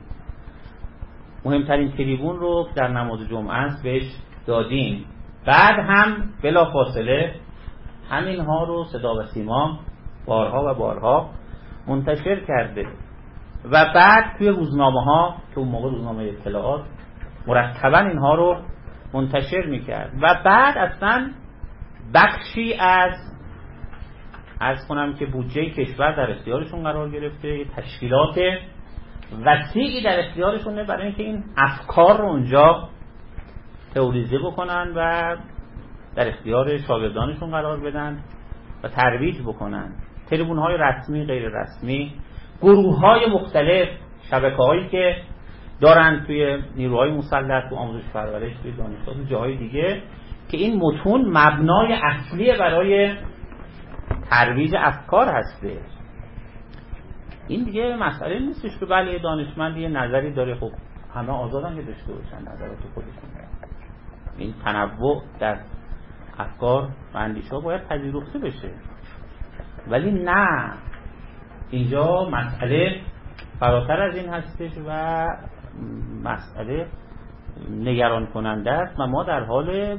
مهمترین تریبون رو در نماز جمعه است بهش دادیم. بعد هم بلا فاصله همین ها رو صدا و سیما بارها و بارها منتشر کرده و بعد توی روزنامه ها که اون موقع روزنامه اطلاعات مرتبا اینها رو منتشر میکرد و بعد اصلا بخشی از عرض کنم که بودجه کشور در اختیارشون قرار گرفته، تشکیلات وسیعی در اختیارشونه برای اینکه این افکار رو اونجا تئوریزه بکنن و در اختیار شاگردانشون قرار بدن و ترویج بکنن. تریبون‌های رسمی، غیر رسمی، گروه‌های مختلف، شبکه‌هایی که دارن توی نیروهای مسلح، تو آموزش پرورش، توی دانشگاه، تو جاهای دیگه، که این متون مبنای اصلی برای ترویج افکار هسته. این دیگه مسئله نیستش که بله دانشمند یه نظری داره، خب همه آزادن که داشته باشن نظرات خودشون. این تنوع در افکار و اندیشه باید پذیرفته بشه، ولی نه، اینجا مسئله فراتر از این هستش و مسئله نگران کننده است و ما در حال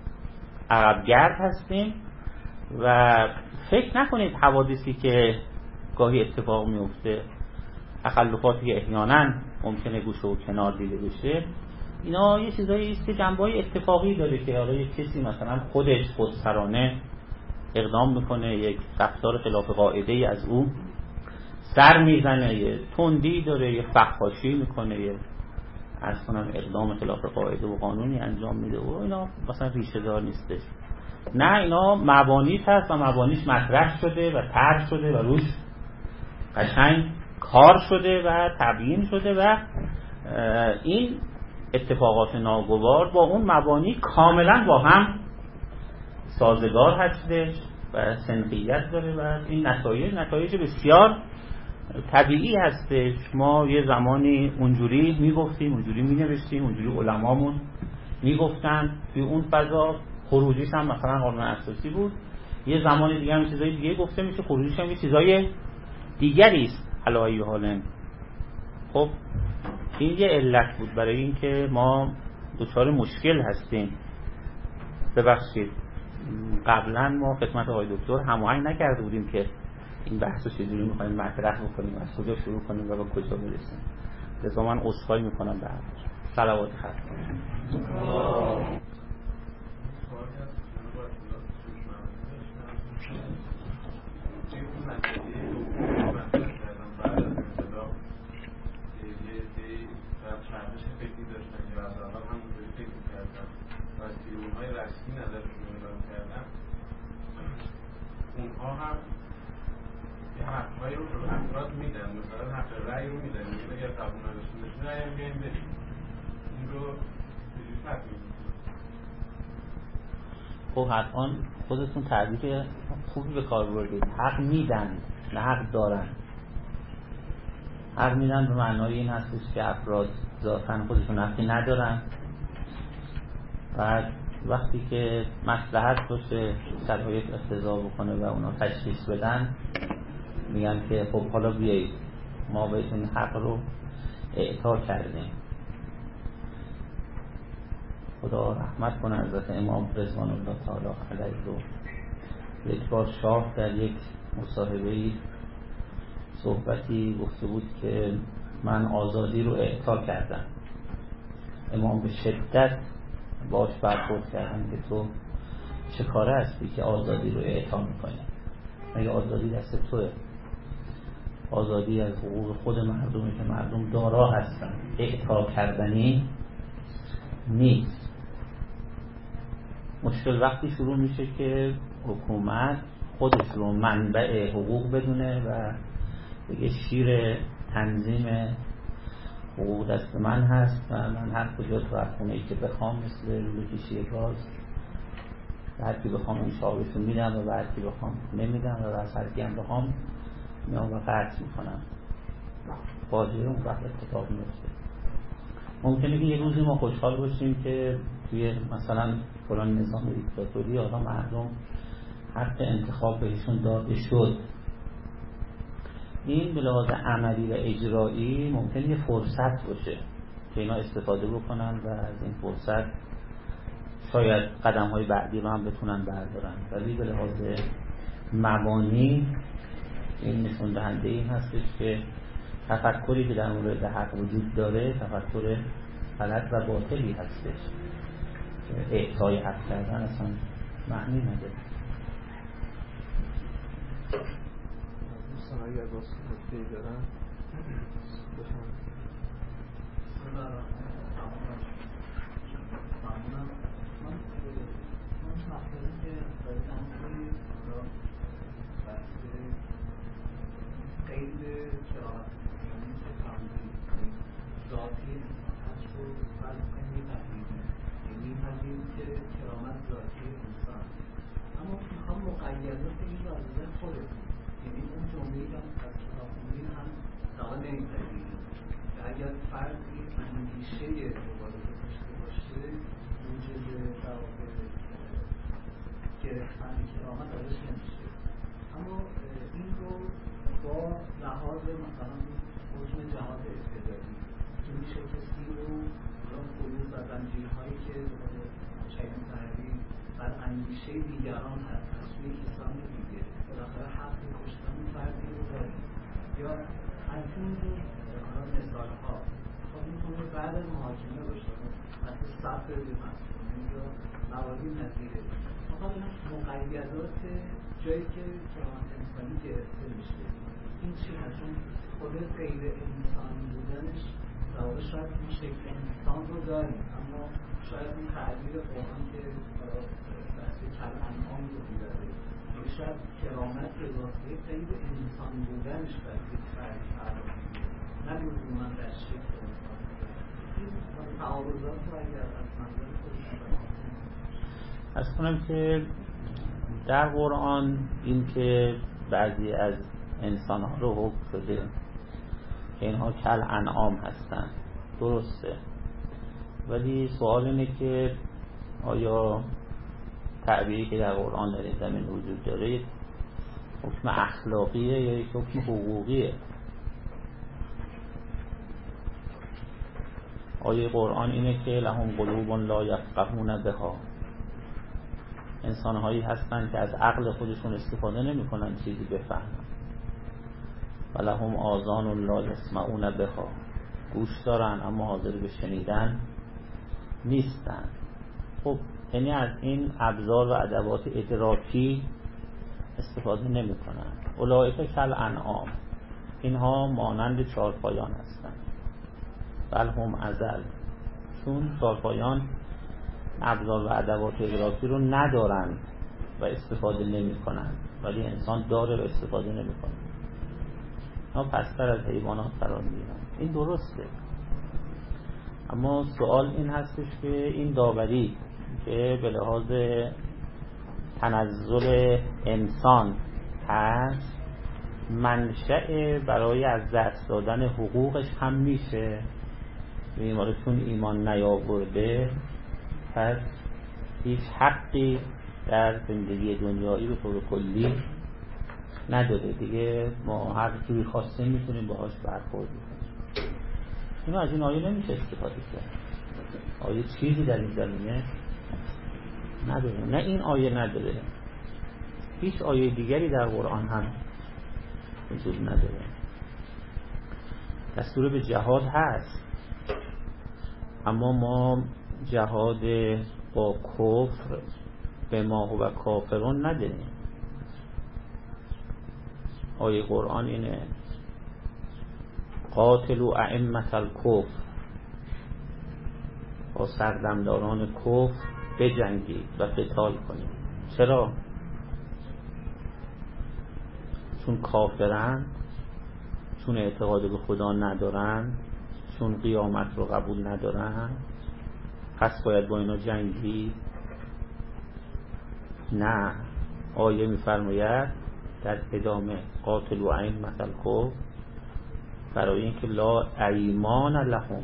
عقبگرد هستیم و فکر نکنید حوادثی که گاهی اتفاق میفته، تخلفاتی که احیانا ممکنه گوشه و کنار دیده بشه، اینا یه چیزایی است که جنبه‌های اتفاقی داره که حالا یک کسی مثلا خودش خودسرانه اقدام میکنه، یک رفتار خلاف قاعده‌ای از او سر میزنه، یه تندی داره، یه فحاشی میکنه، یه از کنم اقدام خلاف قاعده و قانونی انجام میده و اینا مثلا ریشه دار نیستش. نه، اینا مبانیش هست و مبانیش مطرح شده و طرح شده و روش قشنگ کار شده و تبیین شده و این اتفاقات ناگوار با اون مبانی کاملا با هم سازگار هستش و سنخیت داره و این نتایج نتایج بسیار طبیعی هستش. ما یه زمانی اونجوری میگفتیم، اونجوری مینوشتیم، اونجوری علمامون میگفتن، توی اون فضا خروجیش هم مثلا قانون اساسی بود. یه زمانی دیگه هم چیزای دیگه گفته میشه، خروجیش هم یه چیزای دیگری است. علی حال خب این یه علت بود برای اینکه ما دچار مشکل هستیم. ببخشید قبلا ما خدمت آقای دکتر هماهنگ نکرده بودیم که این بحثو چجوری می‌خوایم مطرح بکنیم، از کجا شروع کنیم و به کجا برسیم. لذا من عذرخواهی می‌کنم به صلوات ختم. های رسمی نظرشون رو اعلام کردن، اونها هم یه حق‌هایی رو به افراد میدن، مثلا حق رأی رو میدن، میگن اگر قبول نداشتین داشتین رأی هم بیاین بدین. این رو چجوری تطبیق می‌کنید؟ خب حتما خودتون تعبیر خوبی به کار بردید. حق میدن نه حق دارن. حق میدن به معنای این هستش که افراد ذاتاً خودشون حقی ندارن و وقتی که مصلحت باشه شرایط اقتضا بکنه و اونا تشخیص بدن میگن که خب حالا بیایید ما بهتون حق رو اعطا کردیم. خدا رحمت کنه حضرت امام رضوان الله تعالی علیه رو یک بار شاه در یک مصاحبه‌ای صحبتی گفته بود که من آزادی رو اعطا کردم. امام به شدت باش برخورد کردن که تو چه کاره هستی که آزادی رو اعطا میکنی؟ مگه آزادی دست توه؟ آزادی از حقوق خود مردمه که مردم دارا هستن، اعطا کردنی نیست. مشکل وقتی شروع میشه که حکومت خودش رو منبع حقوق بدونه و بگه شیر تنظیم حقوق دست من هست و من هر کجا تو هر خونه ای که بخوام مثل لوله کشی گاز هر کی بخوام این شابشون میدم و هر کی بخوام نمیدم و از هر کی هم بخوام میام و قطع میکنم. فاجعه اون وقت اتفاق میفته. ممکنه که یه روزی ما خوشحال باشیم که توی مثلا فلان نظام دیکتاتوری آقا مردم حق انتخاب بهشون داده شد. این به لحاظ عملی و اجرایی ممکنه یه فرصت باشه که اینا استفاده بکنن و از این فرصت شاید قدم های بعدی رو هم بتونن بردارن، ولی به لحاظ مبانی این نشون دهنده این هستش که تفکری که در مورد حق وجود داره تفکر غلط و باطلی هستش. اعطای حق کردن اصلا معنی نداره. دوستان اگر باز نکته‌ای دارن بفرمایید. ممنونم. من من مقصدی که دارم توی بحث قید کراهت یعنی که تعاملی ذاتی انسان هست رو فرض کنیم می‌پذیریم، یعنی می‌پذیریم که کرامت ذاتی انسان، اما می‌خوام مقیدات این رو از نظر خودتون، یعنی اون جمله‌ای که از کتاب خوندین هم داغه نمی‌پذیریم که اگر فردی اندیشه مبارزه داشته باشه موجب در واقع گرفتن کرامت ازش نمیشه. اما این رو با لحاظ مثلا حکم جهاد ابتدایی که میشه کسی رو قیود و زنجیرهایی که شیخ طحاوی بر اندیشه دیگران هست از سوی کسان دیگه بالاخره حق کشتن فردی رو داریم یا از این مثال ها خب میتونه بعد از محاکمه باشه مثل صبر بیمسئولی یا مواردی نظیره. مثلا مقیدات جایی که کرامت انسانی گرفته میشه این چی هست؟ چون خود غیر انسان بودنش در واقع شاید این شکل انسان رو داریم، اما شاید این تعبیر قرآن که بحث کل انعام رو می‌داره شاید کرامت به واسطه غیر انسان بودنش باید یک تعبیر قرار می‌گیره، نه لزوما در شکل انسان بودن. این تعارضات رو اگر از منظر خودشون از کنم که در قرآن این که بعضی از انسان ها رو حکم شده که اینها کل انعام هستن درسته، ولی سوال اینه که آیا تعبیری که در قرآن در این زمین وجود داره یک حکم اخلاقیه یا یک حکم حقوقیه؟ آیه قرآن اینه که لهم قلوب لا یفقهون بها، انسان هایی هستن که از عقل خودشون استفاده نمی کنن چیزی بفهمن. و لهم آذان لا یسمعون بها، گوش دارن اما حاضر به شنیدن نیستن. خب یعنی از این ابزار و ادوات ادراکی استفاده نمی کنن. اولئک کل انعام، اینها مانند چارپایان هستن. بل هم اضل، چون چارپایان ابزار و ادوات ادراکی رو ندارن و استفاده نمی کنن، ولی انسان داره و استفاده نمی کنه. اینا پستر از حیوانات قرار میگیرن. این درسته، اما سوال این هستش که این داوری که به لحاظ تنزل انسان هست منشأ برای از دست دادن حقوقش هم میشه. بیماره چون ایمان نیاورده پس هیچ حقی در زندگی دنیایی به طور کلی نداره دیگه، ما هر جوری خواستیم میتونیم باهاش برخورد کنیم. اینو از این آیه نمیشه استفاده کرد. آیه چیزی در این زمینه نداره، نه این آیه نداره، هیچ آیه دیگری در قرآن هم وجود نداره. دستور به جهاد هست، اما ما جهاد با کفر به ما و کافرون نداریم. آیه قرآن اینه قاتلوا ائمة الکفر، با سردمداران کفر بجنگید و قتال کنید. چرا؟ چون کافرن، چون اعتقاد به خدا ندارن، چون قیامت رو قبول ندارن، پس باید با اینا جنگی؟ نه، آیه میفرماید در ادامه قاتلوا ائمة الکفر، برای اینکه لا ایمان لهم،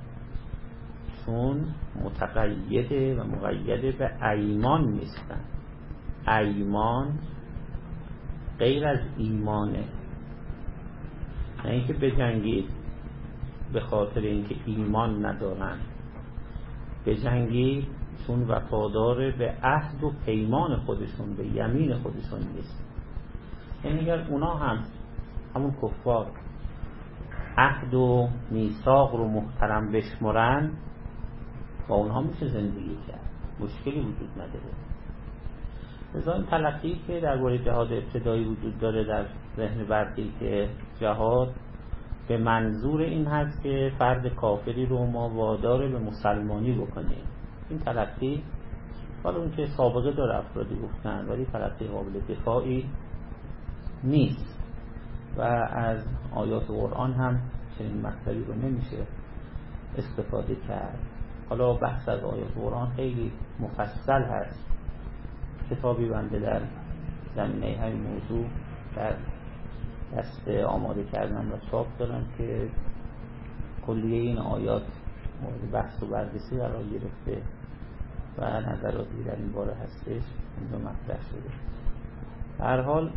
چون متقیده و مقیده به ایمان نیستن. ایمان غیر از ایمانه، نه اینکه بجنگید به خاطر اینکه ایمان ندارن، بجنگید چون وفادار به عهد و پیمان خودشون، به یمین خودشون نیست. یعنی اگر اونا هم همون کفار عهد و میثاق رو محترم بشمرن، با اونها میشه زندگی کرد، مشکلی وجود نداره. لذا این تلقی که درباره جهاد ابتدایی وجود داره در ذهن برخی که جهاد به منظور این هست که فرد کافری رو ما وادار به مسلمانی بکنیم، این تلقی حالا اون که سابقه داره افرادی گفتن، ولی تلقی قابل دفاعی نیست و از آیات قرآن هم چنین مطلبی رو نمیشه استفاده کرد. حالا بحث از آیات قرآن خیلی مفصل هست، کتابی بنده در زمینه همین موضوع در دست آماده کردم و چاپ دارم که کلیه این آیات مورد بحث و بررسی قرار گرفته و نظراتی در این باره هستش، اینجا مطرح شده. هر حال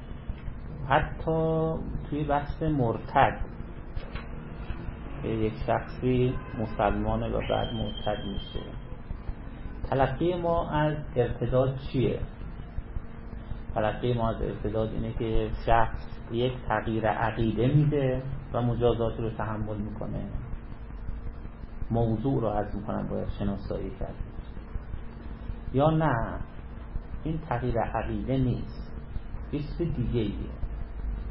حتی توی بحث مرتد یک شخصی مسلمانه و بعد مرتد میشه، تلقی ما از ارتداد چیه؟ تلقی ما از ارتداد اینه که شخص یک تغییر عقیده میده و مجازات رو تحمل میکنه. موضوع رو عرض میکنم باید شناسایی کرد. یا نه، این تغییر عقیده نیست، چیز دیگه ایه.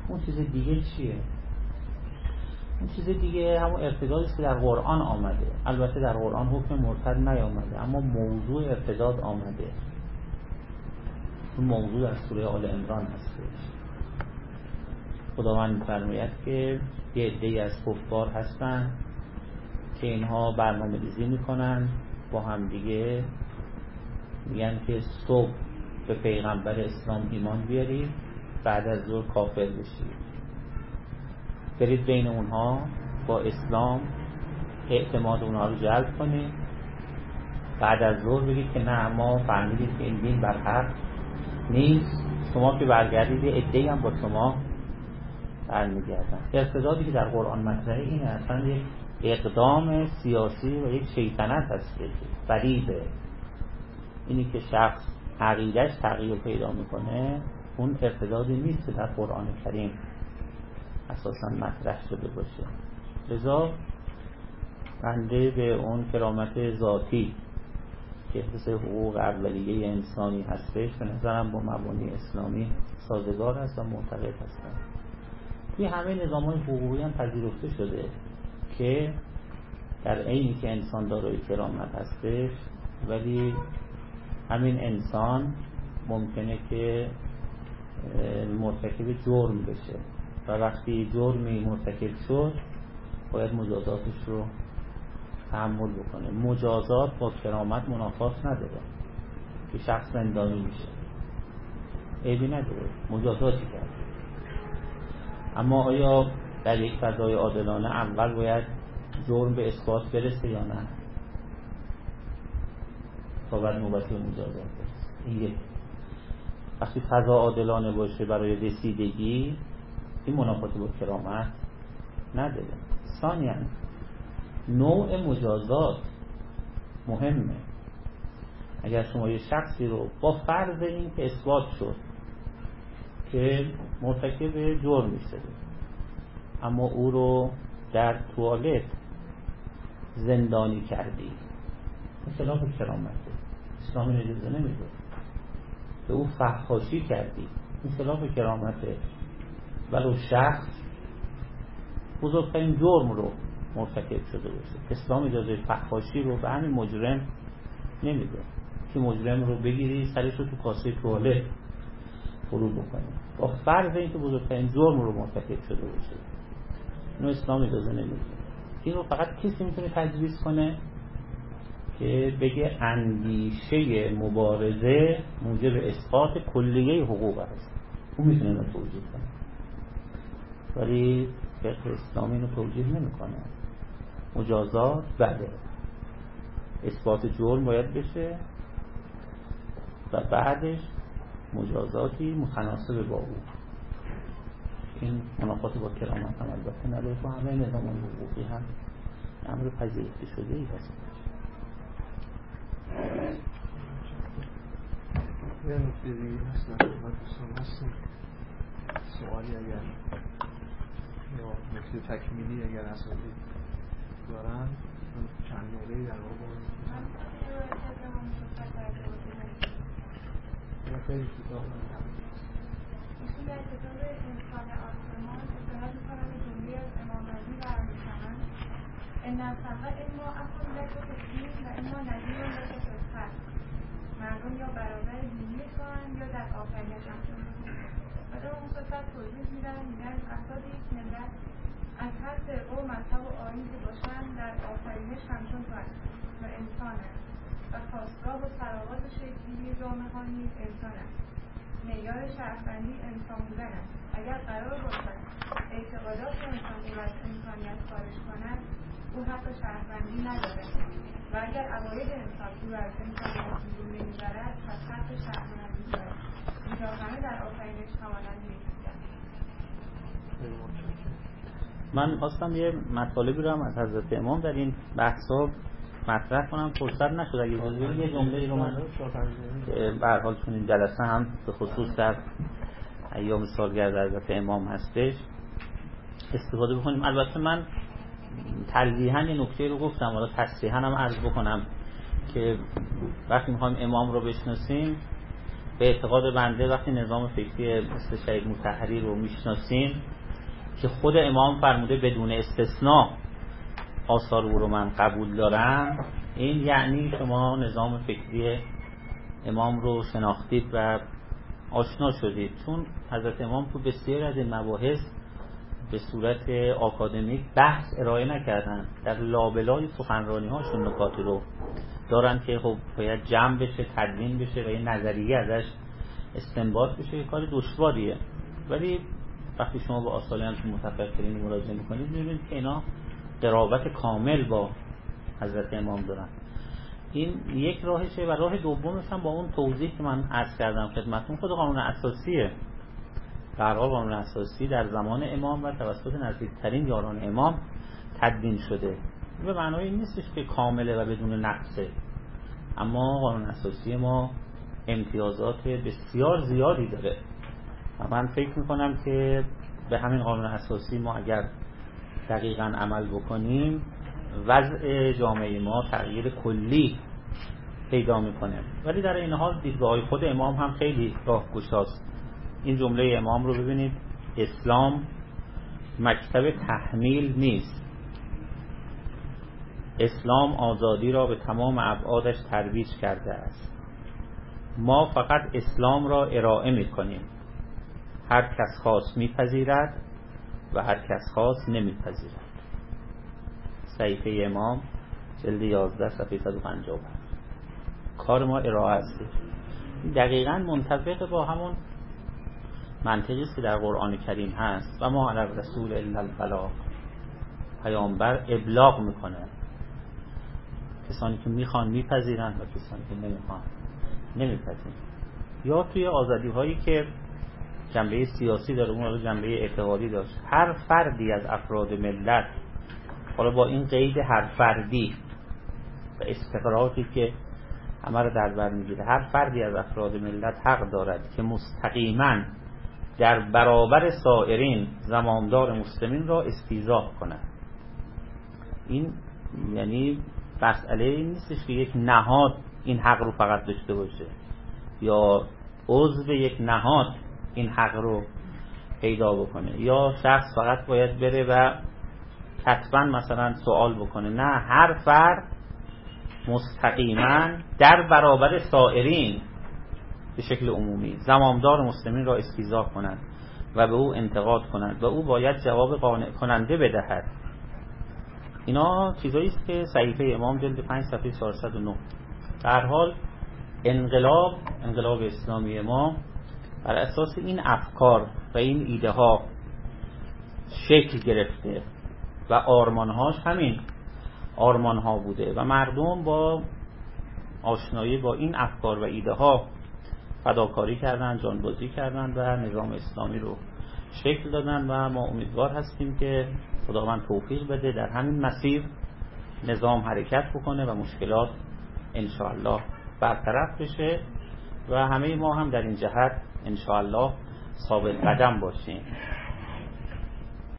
اون چیز دیگه چیه؟ اون چیز دیگه همون ارتدادی که در قرآن آمده. البته در قرآن حکم مرتد نیامده، اما موضوع ارتداد آمده. اون موضوع از سوره آل عمران هستش. خداوند می‌فرماید که یه عده‌ای از کفار هستن که اینها برنامه‌ریزی میکنن با هم دیگه، میگن که صبح به پیغمبر اسلام ایمان بیارید، بعد از ظهر کافر بشید. برید بین اونها با اسلام اعتماد اونها رو جلب کنید، بعد از ظهر بگید که نه ما فهمیدید که این دین بر حق نیست، شما که برگردید یه عده‌ای هم با شما برمیگردن. ارتدادی که در قرآن مطرحه اینه اصلا یک اقدام سیاسی و یک شیطنت هست، فریبه. اینی که شخص عقیده‌اش تغییر پیدا میکنه، اون ارتدادی نیست که در قرآن کریم اساسا مطرح شده باشه. لذا بنده به اون کرامت ذاتی که حفظ حقوق اولیه انسانی هستش به نظرم با مبانی اسلامی سازگار است و معتقد هستم. توی همه نظام‌های حقوقی هم پذیرفته شده که در عینی که انسان دارای کرامت هستش، ولی همین انسان ممکنه که مرتکب جرم بشه و وقتی جرمی مرتکب شد باید مجازاتش رو تحمل بکنه. مجازات با کرامت منافات نداره که شخص زندانی میشه، عیبی نداره، مجازاتی کرد. اما آیا در یک فضای عادلانه اول باید جرم به اثبات برسه یا نه؟ تا بعد نوبتی به مجازات برسه. این یک. وقتی فضا عادلانه باشه برای رسیدگی، این منافاتی با کرامت نداره. ثانیاً نوع مجازات مهمه. اگر شما یه شخصی رو با فرض این که اثبات شد که مرتکب جرم شده، اما او رو در توالت زندانی کردی، خلاف کرامته، اسلام اجازه نمیده. به او فحاشی کردی، این خلاف کرامته. ولو شخص بزرگترین جرم رو مرتکب شده باشه، اسلام اجازه فحاشی رو به همین مجرم نمیده که مجرم رو بگیری سرش رو تو کاسه توالت فرو بکنی، با فرض اینکه بزرگترین جرم رو مرتکب شده باشه. اینو اسلام اجازه نمیده. این رو فقط کسی میتونه تجویز کنه که بگه اندیشه مبارزه موجب اسقاط کلیه حقوق است. اون میتونه اینو توجیه کنه، ولی فقه اسلامی اینو توجیه نمیکنه. مجازات بله، اثبات جرم باید بشه و بعدش مجازاتی متناسب با او. این منافات با کرامت هم البته نداره. تو همه نظام حقوقی هم امر پذیرفته شده ای هست. یه نکته دیگه هست نکنه دوستان هستیم سوالی اگر یا نکته تکمیلی اگر اساسی دارن چند نقطه‌ای در واقع یا خیلی کوتاه ایشون در کتاب انسان آسمان استناد می‌کنن به جمله از امام علی و می‌فرمایند ان الخلق اما اصل لک فی الدین و اما نذیر لک فی الخلق. مردم یا برابر دینی توان یا در آفرینش همچون. بعد اون مصطفی توضیح میدن میگن افرادی که ملت از هر فرقه و مذهب و آیین که باشن در آفرینش همچون تو هست و انسان هست و خواستگاه و فراغات شکلی جامعه ها نیز انسان است. معیار شرفبندی انسان بودن است. اگر قرار باشد اعتقادات انسانی و از انسانیت خارج کند او حق شرفبندی ندارد و اگر عقاید انسان او از انسانیت بیرون نمیبرد پس حق شرفبندی دارد. اینجا همه در آفرینش همانند نیستند. من خواستم یه مطالبی رو هم از حضرت امام در این بحثا مطرح کنم، فرصت نشد. اگه اجازه بدید یه جمله‌ای رو من به هر حال چون این جلسه هم به خصوص در ایام سالگرد حضرت امام هستش استفاده بکنیم. البته من تلویحاً یه نکته رو گفتم، حالا تصریحاً هم عرض بکنم که وقتی میخوایم امام رو بشناسیم به اعتقاد بنده وقتی نظام فکری مثل شهید مطهری رو میشناسیم که خود امام فرموده بدون استثناء آثار او رو من قبول دارم، این یعنی شما نظام فکری امام رو شناختید و آشنا شدید، چون حضرت امام تو بسیاری از این مباحث به صورت آکادمیک بحث ارائه نکردن، در لابلای سخنرانی هاشون نکاتی رو دارن که خب باید جمع بشه، تدوین بشه و یه نظریه ازش استنباط بشه، یه کار دشواریه. ولی وقتی شما با آثار همچون متفکرین مراجعه میکنید میبینید که اینا قرابت کامل با حضرت امام دارن. این یک راهشه و راه دومش هم با اون توضیح که من عرض کردم خدمتتون خود قانون اساسیه. در واقع قانون اساسی در زمان امام و توسط نزدیکترین یاران امام تدوین شده. به معنای این نیستش که کامله و بدون نقصه، اما قانون اساسی ما امتیازات بسیار زیادی داره و من فکر میکنم که به همین قانون اساسی ما اگر دقیقاً عمل بکنیم وضع جامعه ما تغییر کلی پیدا میکنه. ولی در این حال دیدگاه خود امام هم خیلی راهگشاست. این جمله امام رو ببینید: اسلام مکتب تحمیل نیست، اسلام آزادی را به تمام ابعادش ترویج کرده است. ما فقط اسلام را ارائه میکنیم، هر کس خواست میپذیرد و هر کس خواست نمیپذیرد. صحیفه امام جلد یازده صفحه صد و پنجاه و پنج. کار ما ارائه است. دقیقاً منطبق با همون منطقی است که در قرآن کریم هست: و ما علی الرسول الا البلاغ. پیامبر ابلاغ میکنه، کسانی که میخوان میپذیرن و کسانی که نمیخوان نمیپذیرن. یا توی آزادی هایی که جنبه سیاسی داره، اون رو جنبه اعتقادی داشت. هر فردی از افراد ملت، حالا با این قید هر فردی و استقراقی که همه رو در بر میگیره، هر فردی از افراد ملت حق دارد که مستقیما در برابر سایرین زمامدار مسلمین را استیضاح کند. این یعنی مسئله این نیستش که یک نهاد این حق رو فقط داشته باشه یا عضو یک نهاد این حق رو پیدا بکنه یا شخص فقط باید بره و کتباً مثلا سوال بکنه. نه، هر فرد مستقیما در برابر سائرین به شکل عمومی زمامدار مسلمین را استیضاح کنند و به او انتقاد کنند و او باید جواب قانع کننده بدهد. اینا چیزایی است که صحیفه امام جلد پنج صفحه چهارصد و نه. در حال انقلاب انقلاب اسلامی ما بر اساس این افکار و این ایده ها شکل گرفته و آرمانهاش همین آرمانها بوده و مردم با آشنایی با این افکار و ایده ها فداکاری کردن، جانبازی کردن و نظام اسلامی رو شکل دادن و ما امیدوار هستیم که خداوند توفیق بده در همین مسیر نظام حرکت بکنه و مشکلات انشاءالله برطرف بشه و همه ما هم در این جهت انشاءالله ثابت قدم باشیم.